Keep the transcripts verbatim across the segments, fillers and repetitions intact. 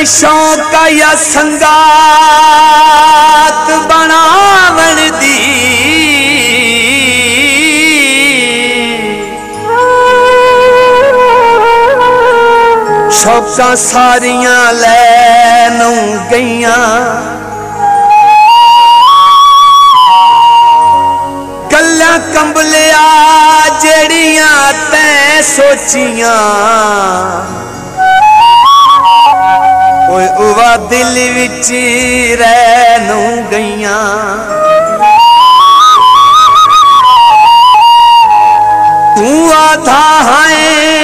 शौक या संगात बनावन दी, शौकां सारियां लैनू गईयां, गल्लां कंबलिया जेड़ियां तैं सोचियां, ओए उवा दिल विच रहनू गईयां। तू आधा है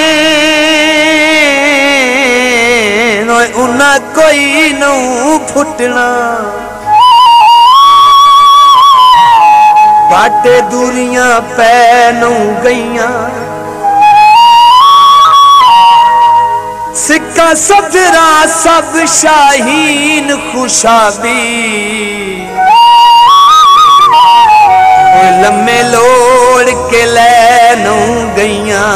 उन्ना कोई नू फुटना, बाटे दूरियां पैनू गईयां, सिक्का सफरा सब शाहीन खुशाबी, लम्मे लोड़ के लैनू गईयां।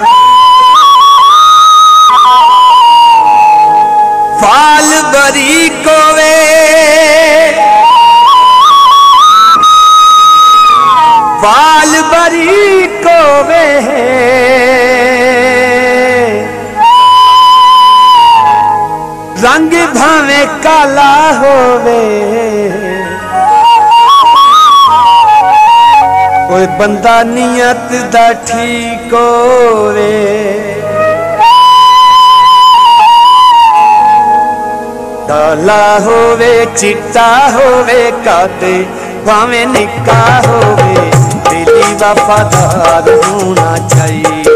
फाल बरी कोवे फाल बरी कोवे, रंग भावे काला होवे, कोई बंदा नियत दा ठीक होवे। काला होवे चिट्टा होवे काते भावे निक्का होवे, दिली वफादार होना चाहिए।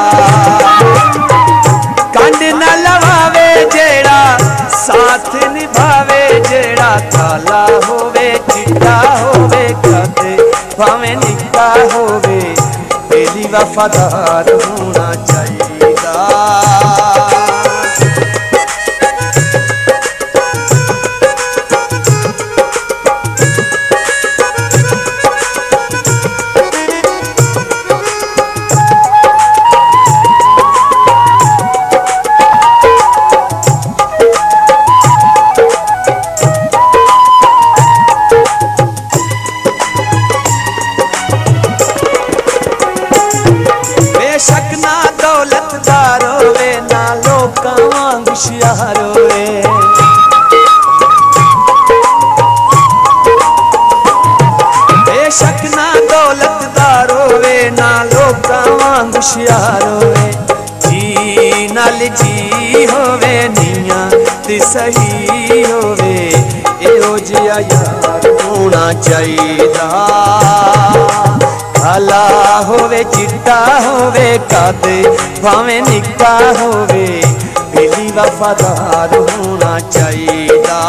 कंड न लवावे जेड़ा साथ निभावे, जेड़ा काला होवे चिट्टा होवे काते भावे निक्का होवे, दिली वफादार होना चाहिए। बेशक ना दौलतदार होवे ना लोकां वांग हुशियार होवे, बेशक ना दौलतदार होवे ना लोकां वांग हुशियार होवे, जी नाल जी होवे नियां ते सही होवे, एहो जिहा यार होना चाहिदा। काला होवे चिट्टा होवे काते भावे निक्का होवे, दिली वफादार होना चाहिदा।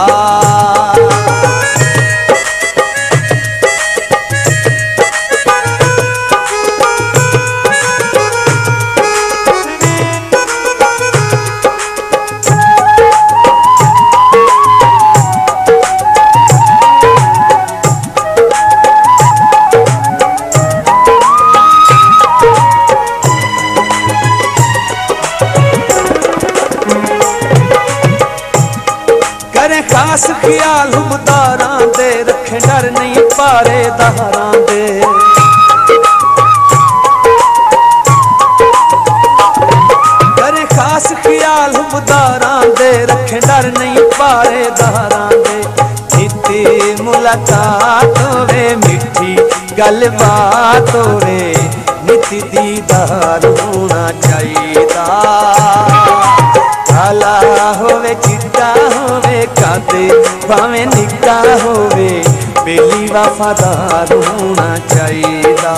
खास ख्याल हुमदारां दे रखे डर नहीं पारे दारां दे, करे खास ख्याल हुमदारां दे रखे डर नहीं पारे दारां दे। इत्ती मुलाकात होवे मिठी गलबात होवे, नित दीदार होना चाहिदा। काला होवे चिट्टा होवे काते भावे निक्का होवे, बेली वफादार होना चाहिदा।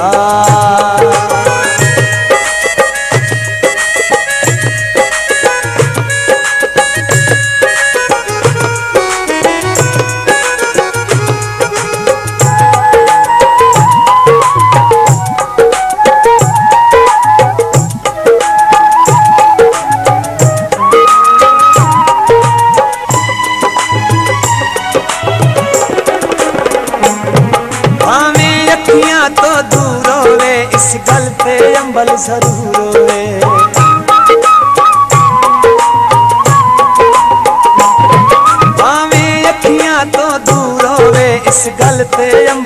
तो दूर होवे इस गल पे अम्बल जरूर होवे,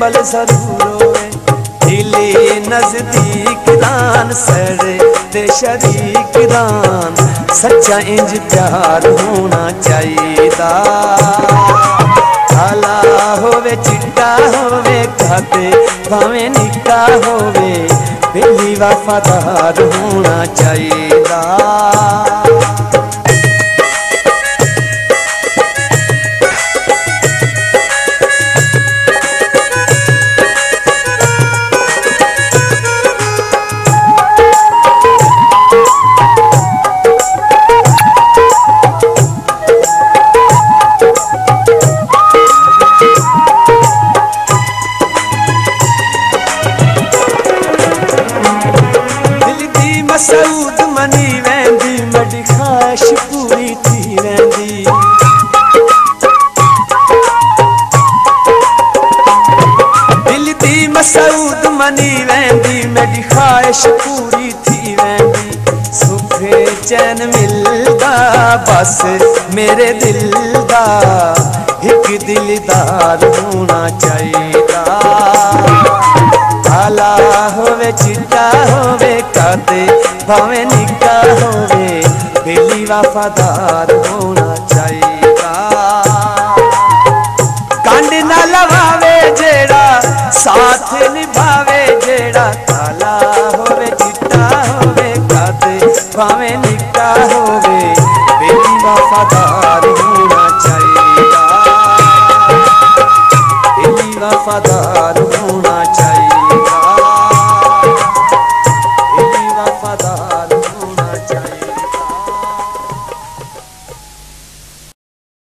अवेलेबल जरूर होवे, दिली नजदीक दान सड़े ते शरीक दान, सच्चा इंज प्यार होना चाहिदा। काला होवे चिट्टा होवे खाते भावें निक्का होवे, बेली वफादार होना चाहिदा। मसूद मनी वेंदी मड़ी ख्वाहिश पूरी थी वेंदी, दिल दी मसूद मनी वेंदी मड़ी ख्वाहिश पूरी थी वेंदी। सुखे चैन मिलदा बस मेरे दिल दा, एक दिलदार होना चाहिदा। काला होवे चिट्टा होवे काते भावें निक्का होवे, बेली वफादार होना चाहिदा। कंड ना लवावे जेड़ा साथ निभावे जेड़ा, काला होवे चिट्टा होवे काते भावें निक्का होवे, बेली वफादार होना चाहिदा, बेली वफादार